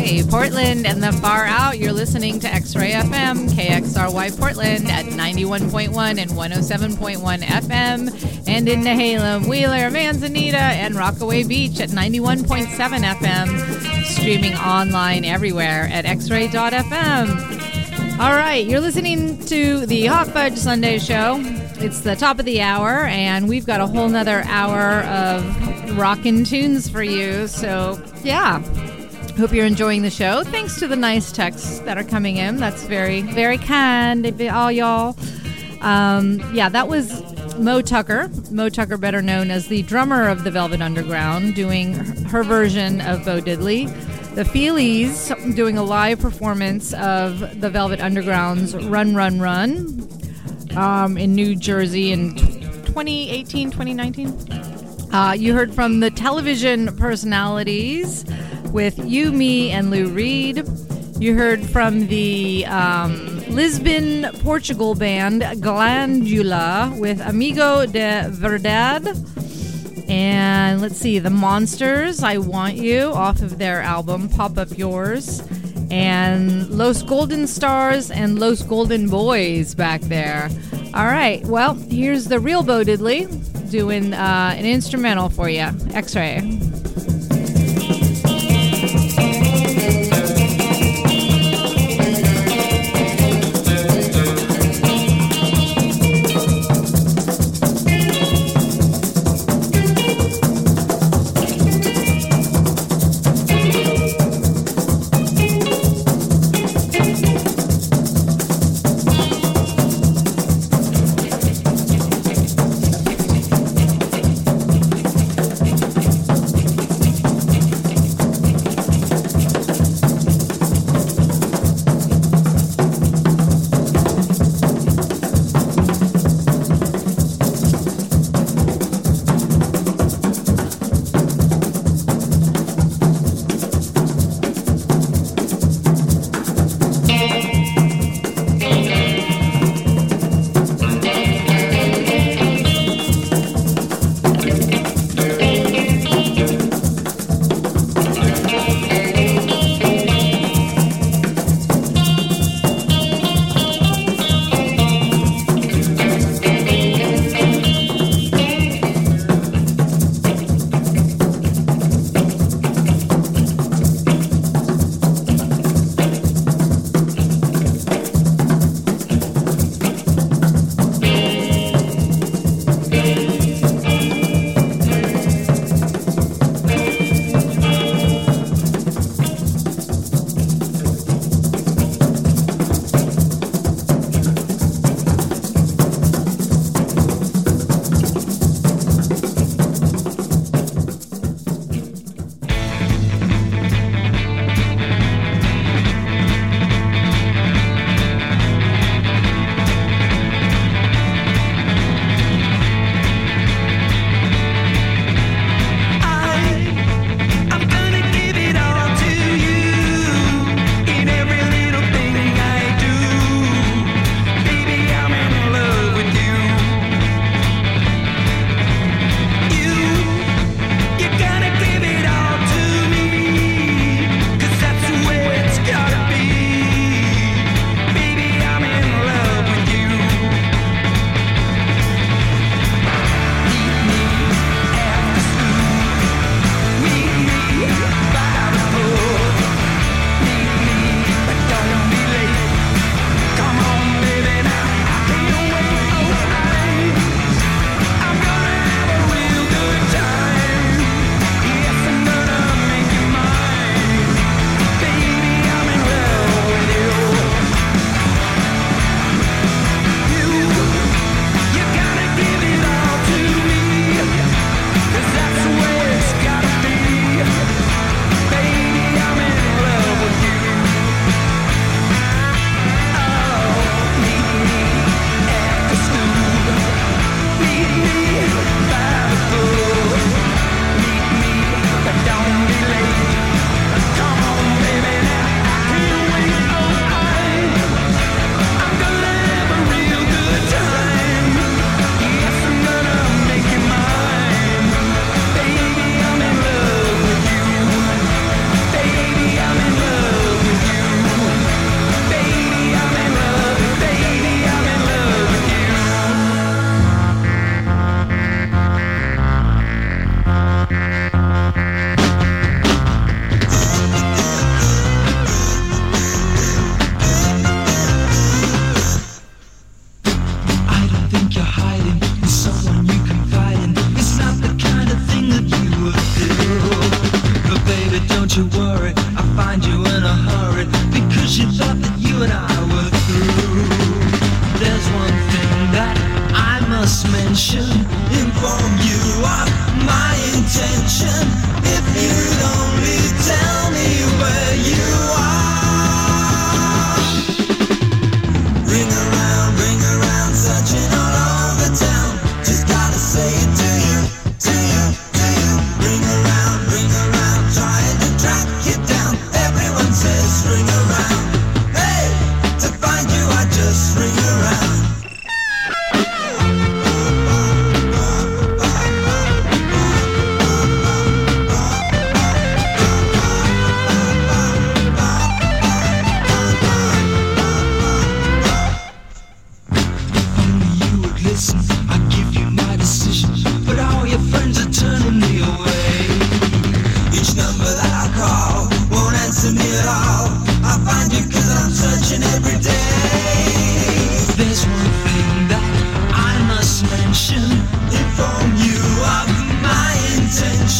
Hey, Portland and the far out, you're listening to X-Ray FM, KXRY Portland at 91.1 and 107.1 FM, and in Nehalem, Wheeler, Manzanita, and Rockaway Beach at 91.7 FM, streaming online everywhere at xray.fm. All right, you're listening to the Hot Fudge Sunday Show. It's the top of the hour, and we've got a whole nother hour of rockin' tunes for you, so yeah. Hope you're enjoying the show. Thanks to the nice texts that are coming in. That's very, very kind of all y'all. Yeah, that was Mo Tucker. Mo Tucker, better known as the drummer of the Velvet Underground, doing her version of Bo Diddley. The Feelies doing a live performance of the Velvet Underground's Run, Run, Run in New Jersey in 2018, 2019. You heard from the television personalities with You, Me, and Lou Reed. You heard from the Lisbon, Portugal band Glandula with Amigo de Verdade. And let's see, The Monsters, I Want You, off of their album Pop Up Yours. And Los Golden Stars and Los Golden Boys back there. All right, well, here's the real Bo Diddley doing an instrumental for you, X-Ray.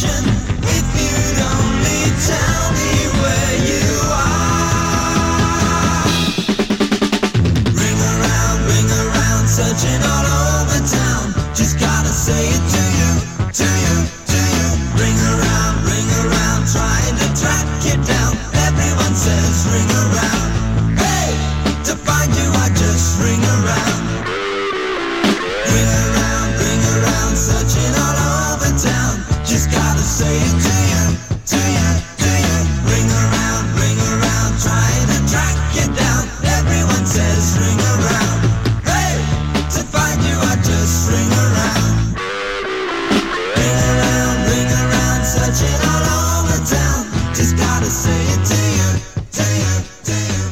attention. If you'd only tell me where you are. Ring around, searching all over town. Just gotta say it to you, to you, to you. Ring around, trying to track you down. Everyone says ring around. Hey, to find you I just ring around. Ring around, searching all over town. Just gotta say it to you, to you, to you. Ring around, trying to track you down. Everyone says ring around. Hey, to find you I just ring around. Ring around, searching all over town. Just gotta say it to you, to you, to you.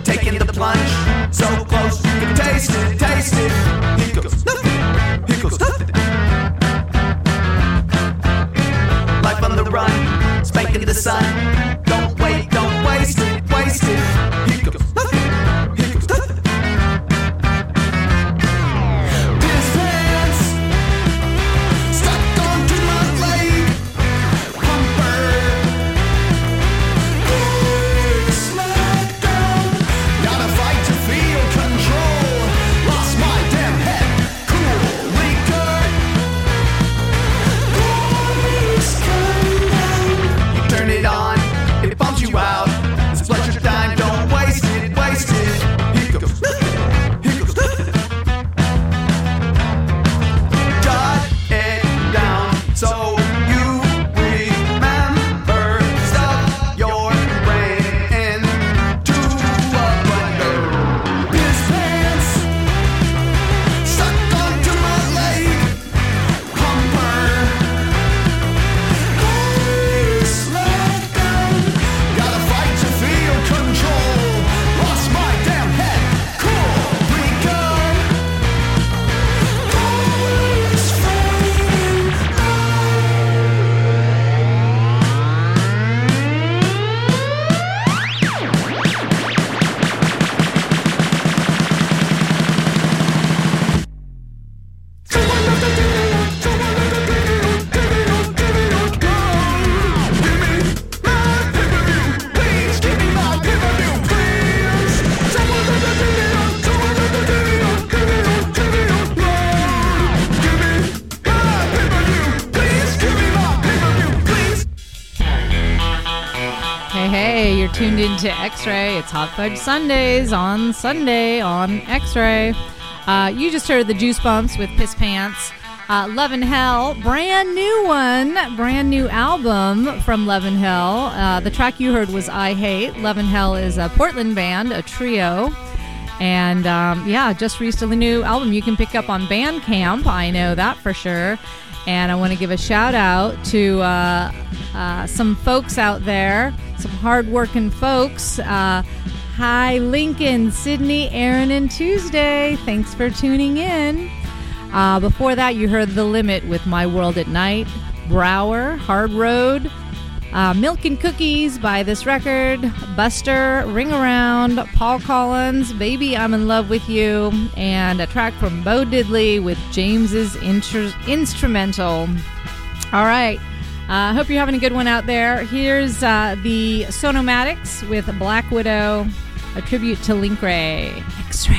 taking the plunge. So close, you can taste it, taste it. Here goes nothing, here goes nothing. Life on the run, spanking the sun. Don't wait, don't waste it, waste it. Here goes nothing, here goes nothing. Piss pants stuck onto my leg. Humper, smackdown. Gotta fight to feel control. Lost my damn head. Cool, liquor. You turn it on, it bumps you out. It's pleasure time, don't waste it, waste it. Here goes nothing, here goes nothing. Jot it down so you remember. Stuff your brain into a blender. Piss pants stuck onto my leg. Humper, smackdown. Gotta fight to feel control. Lost my damn head. Cool, recon. Always fading Hey, you're tuned into X-Ray. It's Hot Fudge Sundays on Sunday on X-Ray. You just heard the Juice Bumps with Piss Pants. Love and Hell, brand new one, brand new album from Love and Hell. The track you heard was I Hate. Love and Hell is a Portland band, a trio. And just released a new album you can pick up on Bandcamp. I know that for sure. And I want to give a shout out to some folks out there, some hardworking folks. Hi, Lincoln, Sydney, Aaron, and Tuesday. Thanks for tuning in. Before that, you heard The Limit with My World at Night, Brower, Hard Road, Milk and Cookies by This Record, Buster, Ring Around, Paul Collins, Baby I'm in Love with You, and a track from Bo Diddley with James's Instrumental. All right. Hope you're having a good one out there. Here's the Sonomatics with Black Widow, a tribute to Link Ray. X-Ray.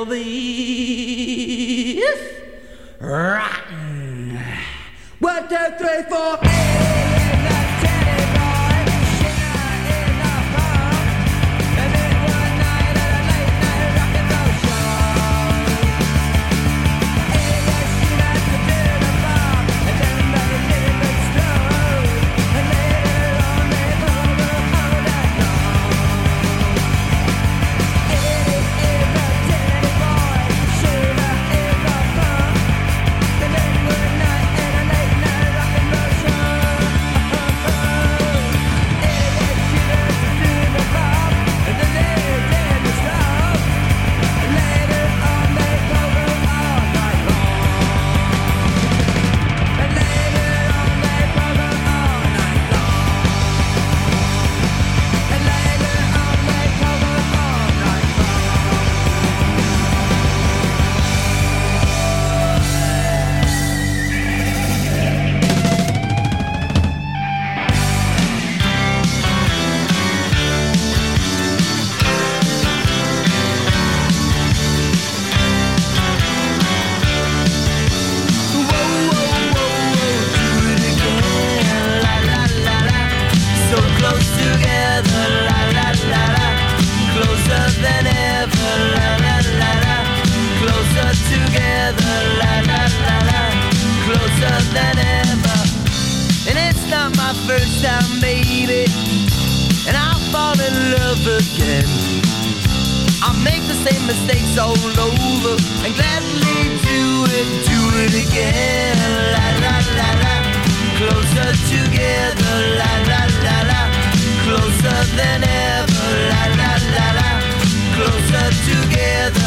Elvis rotten. 1, 2, 3, 4. Mistakes all over and gladly do it again. La la la la, closer together. La la la la, closer than ever. La la la la, closer together.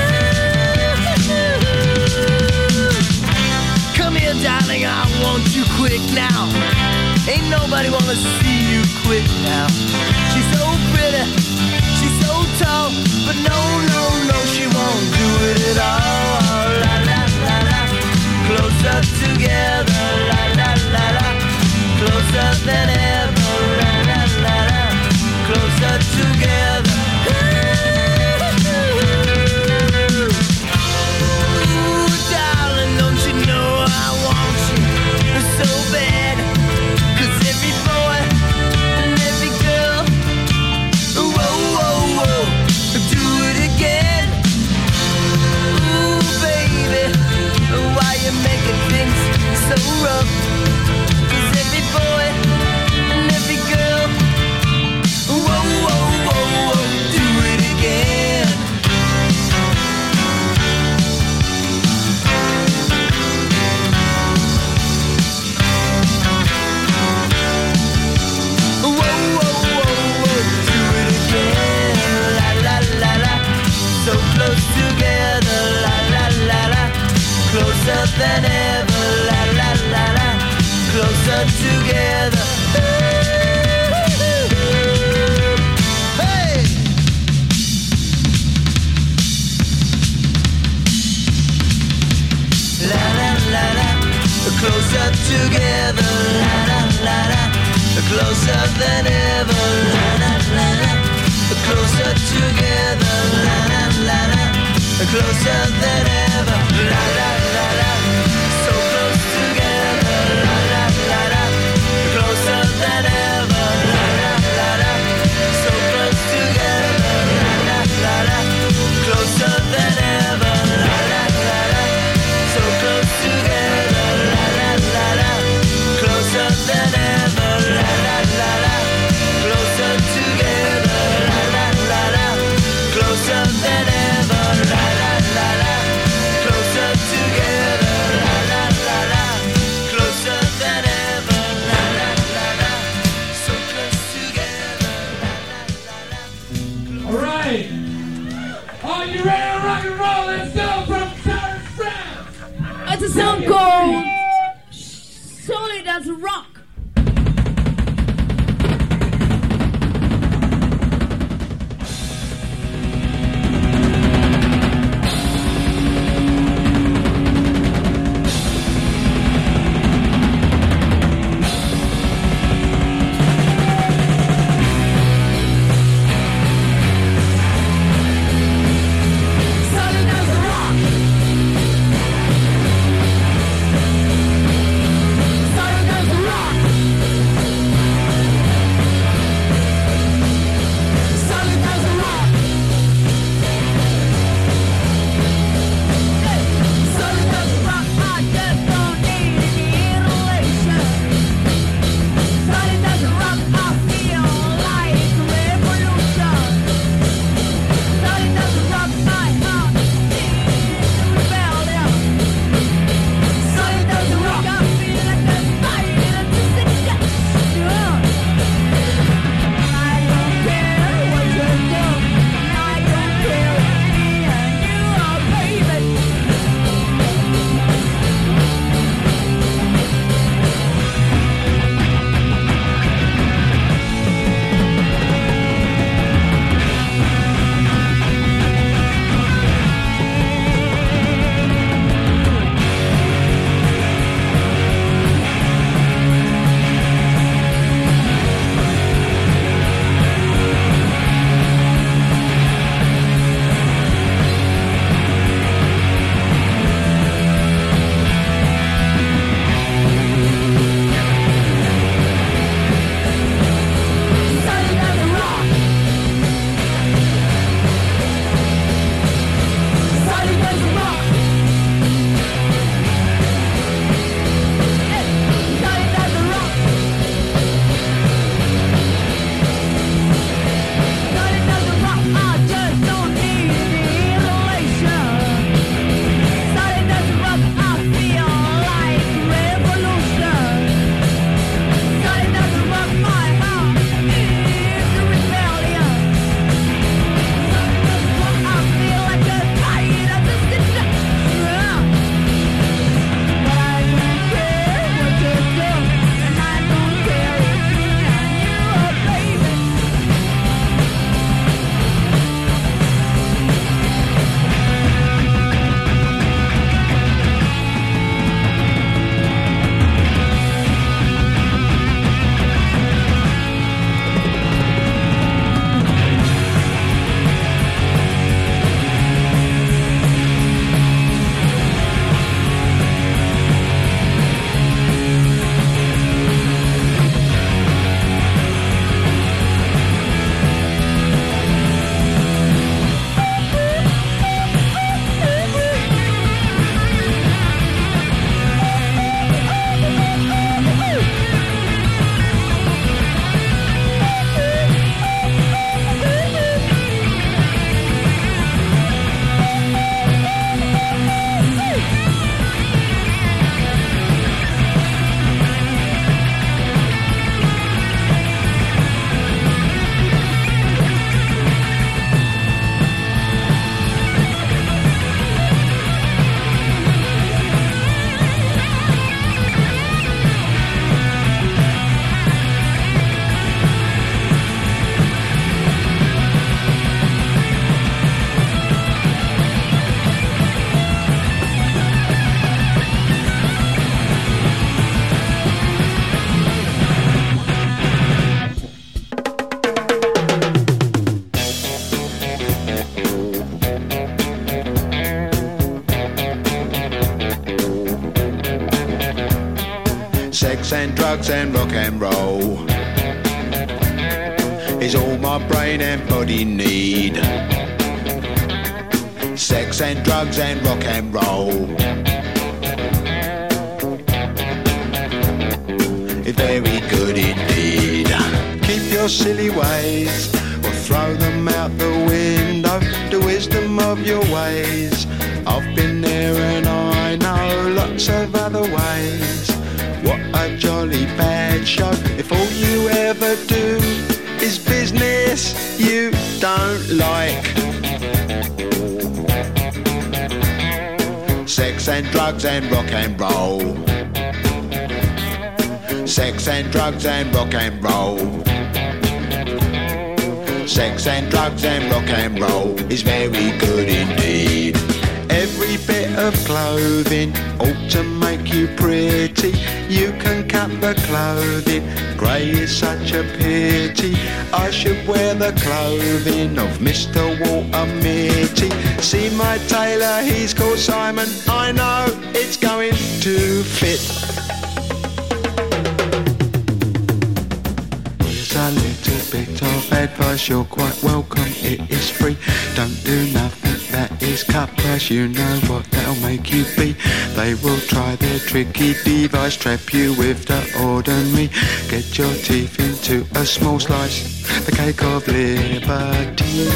Come here, darling, I want you quick now. Ain't nobody wanna see you quit now. She's so pretty, she's so tall, but no, she won't do it at all. La la la la, closer together. La la la la, closer than ever. La la la la, closer together. Ooh, darling, don't you know I want you so bad? 'Cause every boy and every girl, whoa, whoa, whoa, do it again. Ooh, baby, why you making things so rough? 'Cause every boy and every girl, whoa, whoa, whoa, whoa, do it again. Whoa, whoa, whoa, whoa, do it again. La la la la, so close together. La la la la, closer than ever. La la la la, closer together. Hey! La la la la, closer together. La la la la, closer than ever. La la la la, closer together. La la la la, closer than ever. La la la la, so close together. La la la la, closer than ever. La la la la, so close together. La la la la, closer than ever. La la la la, so close together. La la la la, closer than ever. La la la la, closer together. La la la la, closer than ever. La la la la, closer together. La la la la, closer than ever. La la la la, so close together. La la la la. All right. Are you ready to rock and roll? Let's go from Paris, France. It's a song called Solid as Rock. Solid Sex and drugs and rock and roll is all my brain and body need. Sex and drugs and rock and roll is very good indeed. Keep your silly ways or throw them out the window. The wisdom of your ways, I've been there and I know lots of other ways. What a jolly bad show if all you ever do is business you don't like. Sex and drugs and rock and roll. Sex and drugs and rock and roll. Sex and drugs and rock and roll is very good indeed. Every bit of clothing ought to make you pretty. You can cut the clothing, grey is such a pity. I should wear the clothing of Mr. Walter Mitty. See my tailor, he's called Simon. I know it's going to fit. Here's a little bit of advice, you're quite welcome, it is free. Don't do nothing that is cut price, you know what that'll make you be. They will try their tricky device, trap you with the ordinary. Get your teeth into a small slice, the cake of liberty.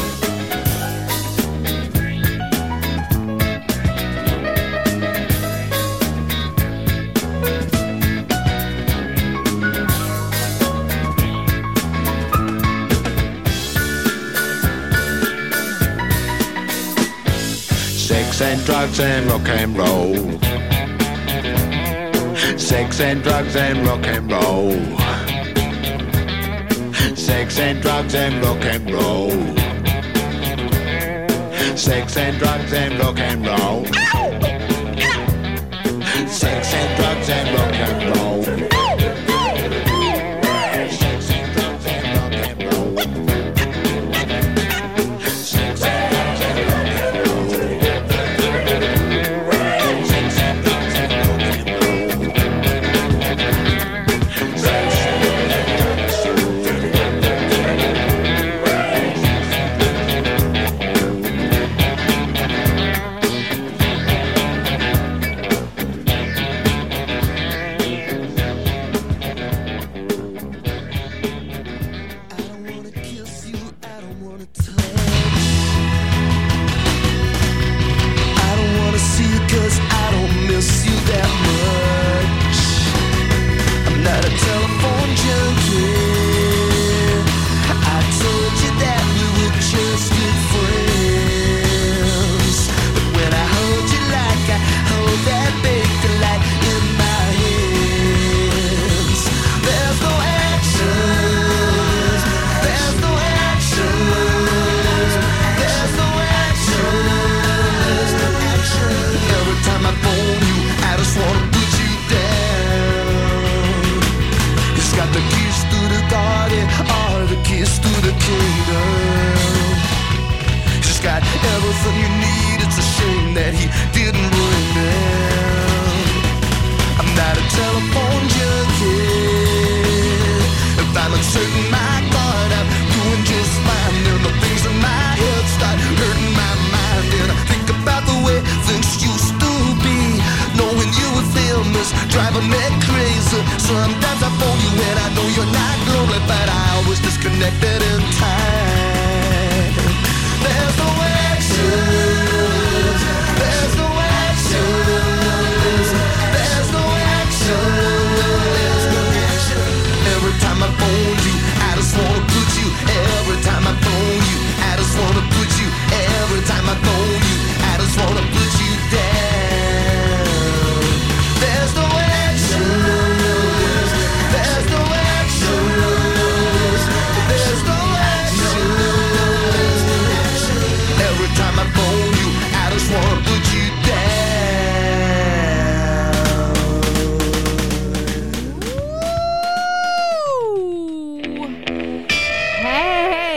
Sex and drugs and rock and roll. Sex and drugs and rock and roll. Sex and drugs and rock and roll. Sex and drugs and rock and roll. Sex and drugs and rock and roll.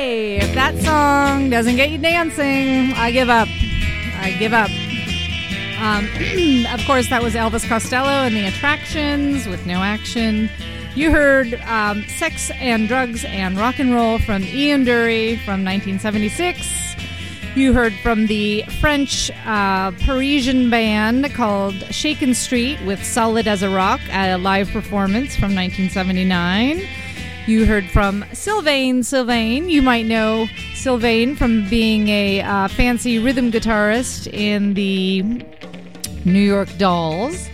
Doesn't get you dancing. I give up. I give up. Of course, that was Elvis Costello and the Attractions with No Action. You heard Sex and Drugs and Rock and Roll from Ian Dury from 1976. You heard from the French Parisian band called Shaken Street with Solid as a Rock, a live performance from 1979. You heard from Sylvain. You might know Sylvain from being a fancy rhythm guitarist in the New York Dolls.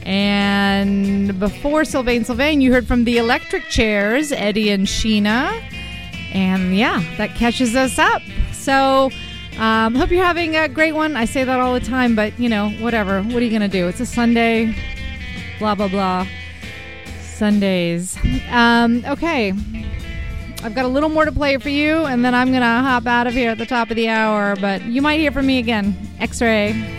And before Sylvain, you heard from the Electric Chairs, Eddie and Sheena. And yeah, that catches us up. So hope you're having a great one. I say that all the time, but you know, whatever. What are you going to do? It's a Sunday. Blah, blah, blah. Sundays. Okay. I've got a little more to play for you, and then I'm going to hop out of here at the top of the hour, but you might hear from me again. X-Ray.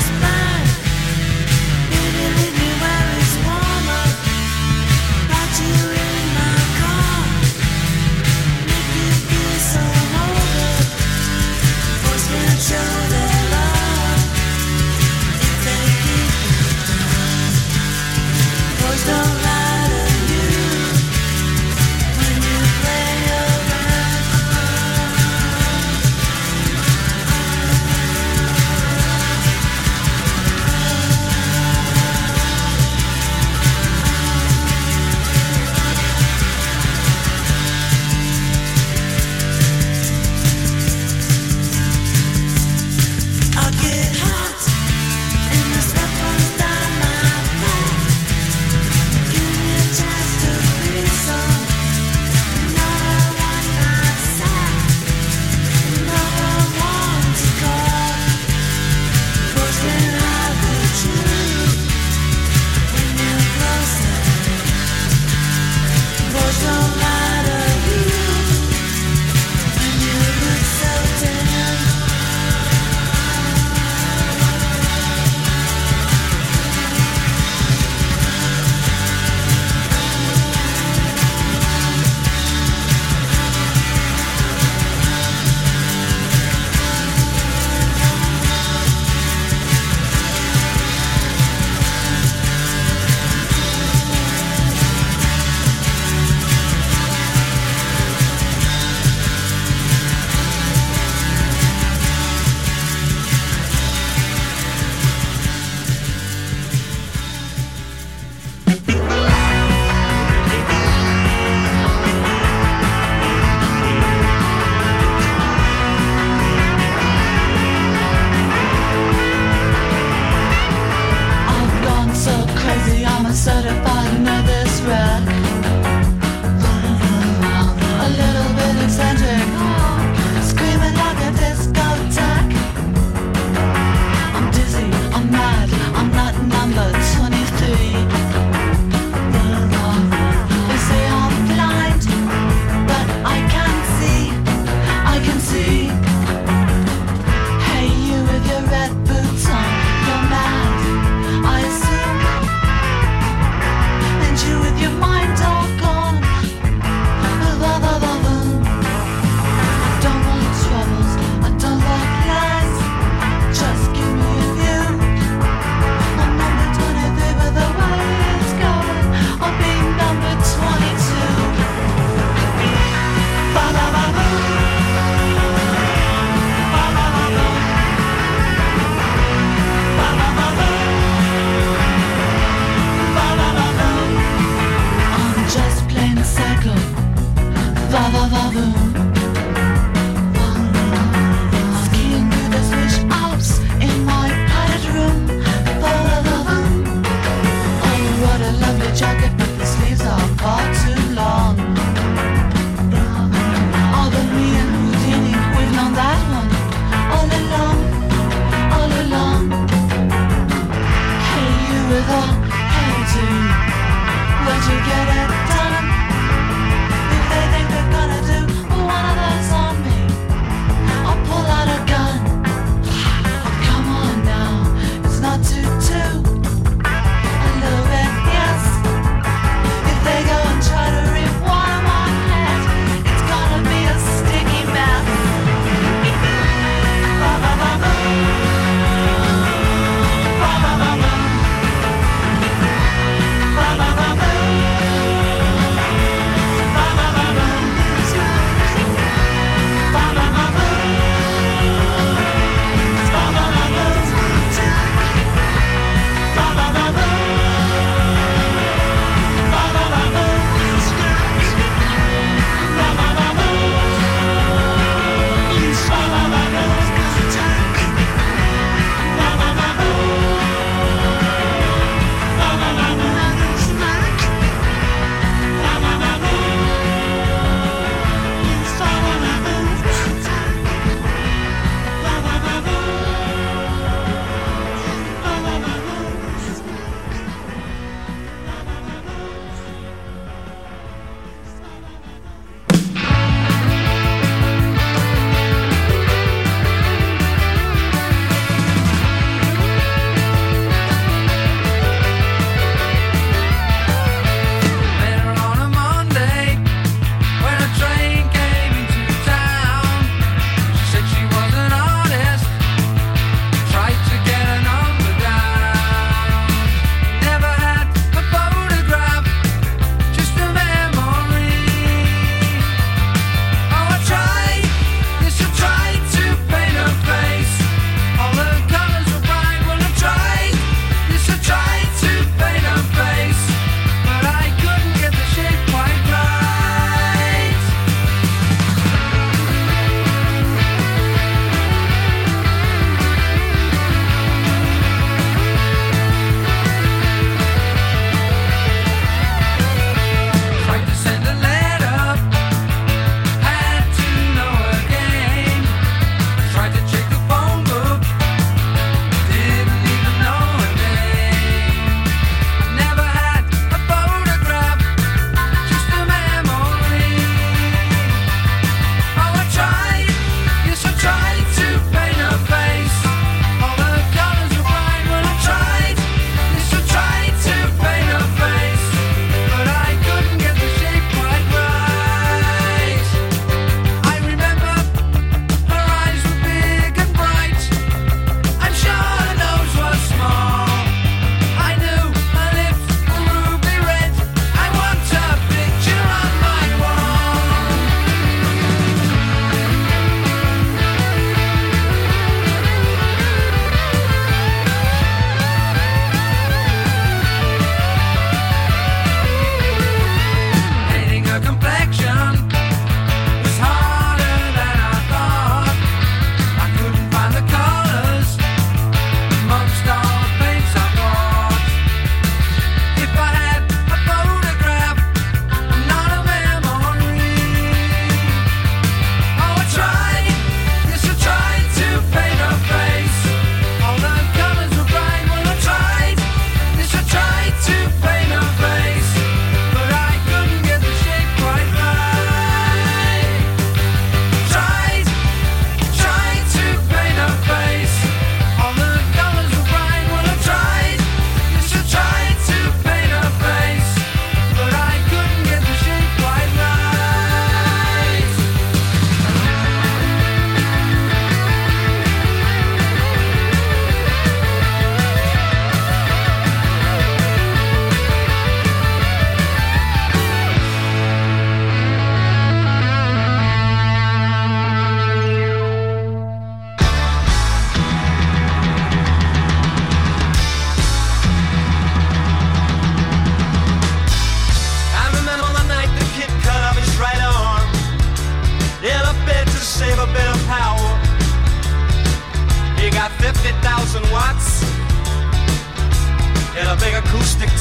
Watch you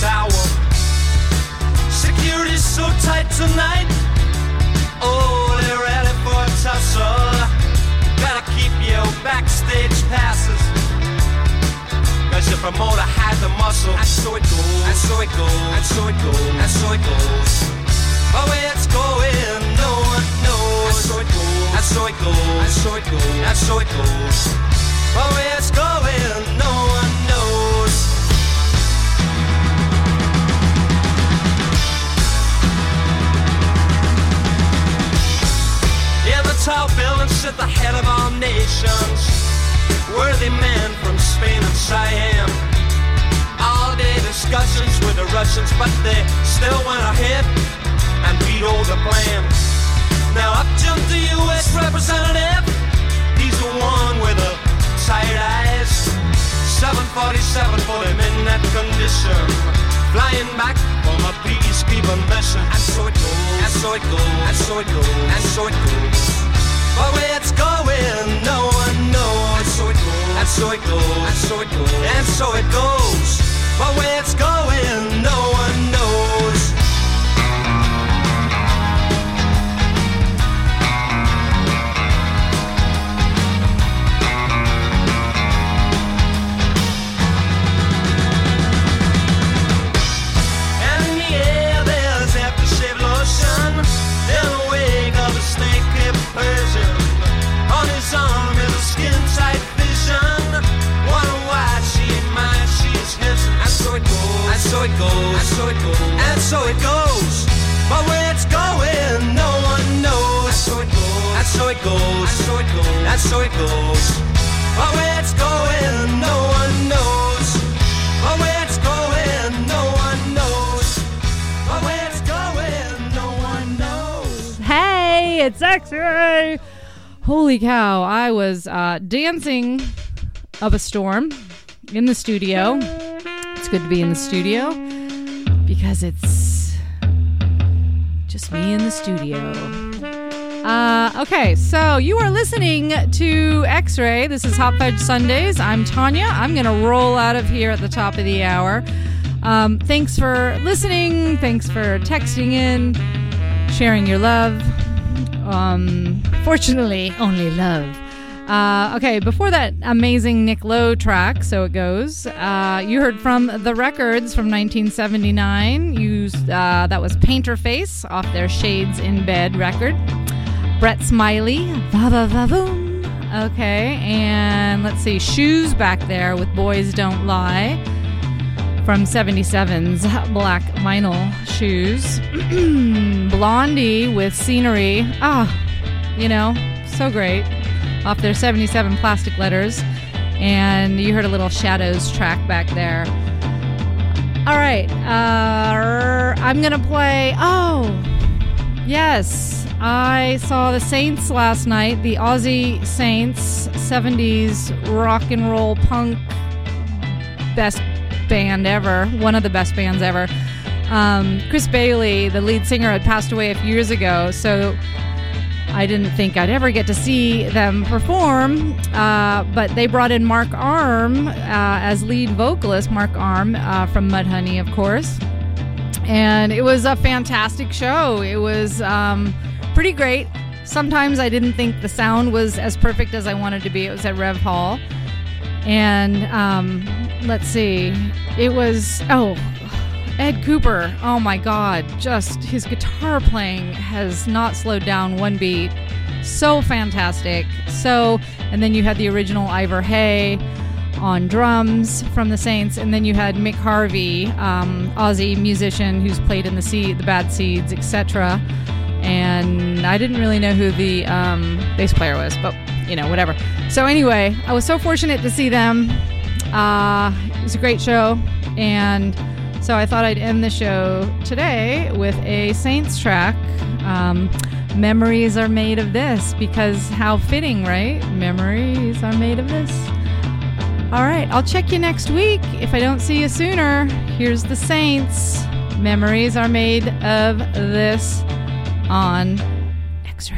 tower. Security's so tight tonight. Oh, they're ready for a tussle. Gotta keep your backstage passes, 'cause your promoter had the muscle. And so it goes, and so it goes, and so it goes, and so it goes. But where it's going, no one knows. And so it goes, and so it goes, and so it goes, and so it goes. But where it's going, no one knows. In the tall building sit the head of all nations, worthy men from Spain and Siam. All day discussions with the Russians, but they still went ahead and vetoed the plan. Now up jumped the U.S. representative. He's the one with the tired eyes. 747 for him in that condition, flying back from a peacekeeping mission. And so it goes, and so it goes, and so it goes, and so it goes. But where it's going, no one knows. And so it goes, and so it goes, and so it goes, and so it goes. But where it's going, no one knows. And in the air there's aftershave lotion. In the wake of a snake-hipped Persian, on his arm is a skin-tight vision. Wonder why she ain't mine, she's his. And so it goes, and so it goes, and so it goes, and so it goes. But where it's going, no one knows. And so it goes, and so it goes, and so it goes, and so it goes. But where it's going, no one knows. But where it's going, no one knows. But where it's going, no one knows. Hey, it's X-Ray. Holy cow, I was dancing up a storm in the studio. It's good to be in the studio because it's just me in the studio. Okay, so you are listening to X-Ray. This is Hot Fudge Sundays. I'm Tanya. I'm going to roll out of here at the top of the hour. Thanks for listening. Thanks for texting in, sharing your love. Fortunately, only love. Okay, before that amazing Nick Lowe track, So It Goes, you heard from The Records from 1979. That was Painter Face off their Shades in Bed record. Brett Smiley, Va Va Va Voom. Okay, and let's see, Shoes back there with Boys Don't Lie from 77's Black Vinyl Shoes. Blondie with Scenery. You know, so great. Off their 77 Plastic Letters. And you heard a little Shadows track back there. All right. I'm going to play... Oh, yes. I saw the Saints last night. The Aussie Saints, 70s rock and roll punk best band ever. One of the best bands ever. Chris Bailey, the lead singer, had passed away a few years ago, so I didn't think I'd ever get to see them perform, but they brought in Mark Arm as lead vocalist, Mark Arm from Mudhoney, of course, and it was a fantastic show. It was pretty great. Sometimes I didn't think the sound was as perfect as I wanted to be. It was at Rev Hall, and let's see, it was, Ed Cooper, oh my God, just his guitar playing has not slowed down one beat. So fantastic. And then you had the original Ivor Hay on drums from the Saints, and then you had Mick Harvey, Aussie musician who's played in the Bad Seeds, etc. And I didn't really know who the bass player was, but you know, whatever. So anyway, I was so fortunate to see them. It was a great show, and so I thought I'd end the show today with a Saints track. Memories are made of this, because how fitting, right? Memories are made of this. All right, I'll check you next week. If I don't see you sooner, here's the Saints. Memories are made of this on X-Ray.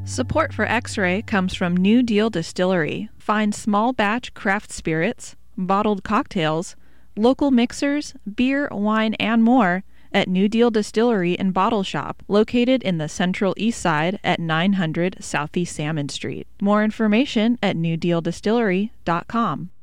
Support for X-Ray comes from New Deal Distillery. Find small batch craft spirits, bottled cocktails, local mixers, beer, wine, and more at New Deal Distillery and Bottle Shop, located in the Central East Side at 900 Southeast Salmon Street. More information at newdealdistillery.com.